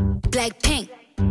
Blackpink,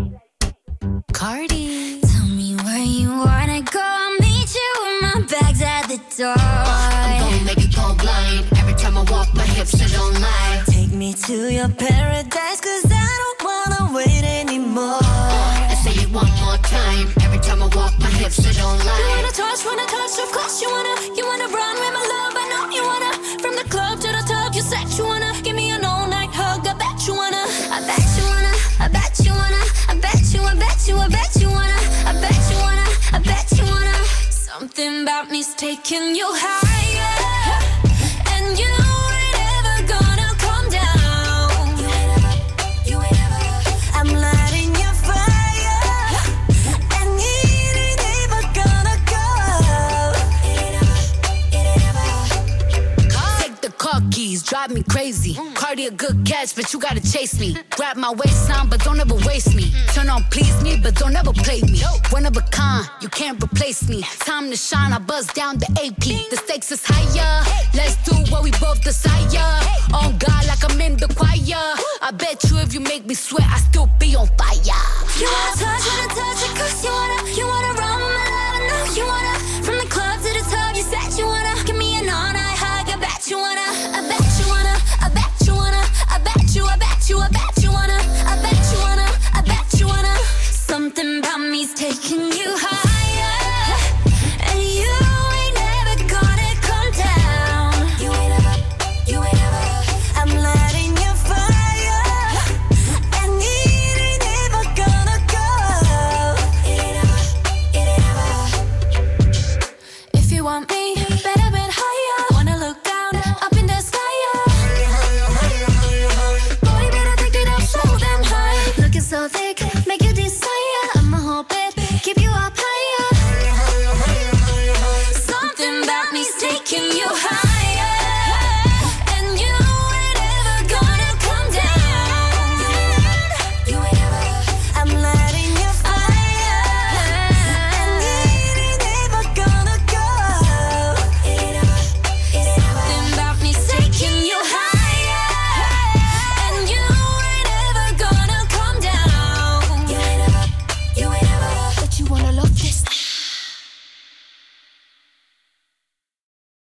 Cardi. Tell me where you wanna go, I'll meet you with my bags at the door. I'm gonna make you go blind. Every time I walk, my hips are don't lie. Take me to your paradise, cause I don't wanna wait anymore. I say it one more time. Every time I walk, my hips are don't You lie. wanna touch, of course you wanna run with my love, I know you wanna. From the club to the tub, you said you wanna. Give me an all-night hug, I bet you wanna. I bet you wanna, I bet you wanna. I bet you, I bet you, I bet you wanna. I bet you wanna, I bet you wanna. Something about me's taking you higher, and you ain't ever gonna come down. You ain't ever. I'm lighting your fire, and it ain't ever gonna go out. It ain't ever. Take the car keys, drive me crazy. Cardi a good catch, but you gotta chase me. Grab my waistline, but don't ever waste me. Turn on, please me, but don't ever play me. One of a kind, you can't replace me. Time to shine, I buzz down the AP. The stakes is higher, let's do what we both desire. On God, like I'm in the choir. I bet you if you make me sweat, I still be on fire. You wanna touch it, cause you wanna run with my love, I know you wanna. From the club to the tub, you said you wanna. Give me an all-night hug, I bet you wanna. I bet you wanna, I bet you wanna. I bet you, I bet you, I bet you wanna. I bet you wanna, I bet you wanna. Something about me's taking you higher, and you ain't never gonna come down. You ain't ever, you ain't ever. I'm lighting your fire, and it ain't ever gonna go out. It ain't ever. If you want me, better bet higher. Wanna look down, up in the sky, boy, better take it up so damn high. Looking so thick, make you desire. I'ma hold it, keep you up higher. Something about me's taking you high.